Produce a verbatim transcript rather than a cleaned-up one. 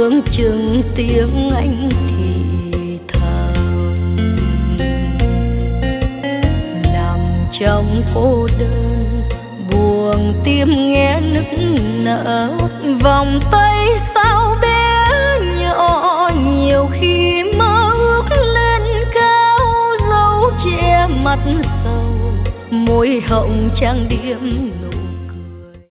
vương chừng tiếng anh thì thầm. Nằm trong cô đơn buồn tim nghe nức nở, vòng tay sao bé nhỏ nhiều khi mơ ước lên cao, dấu che mặt sầu môi hồng trang điểm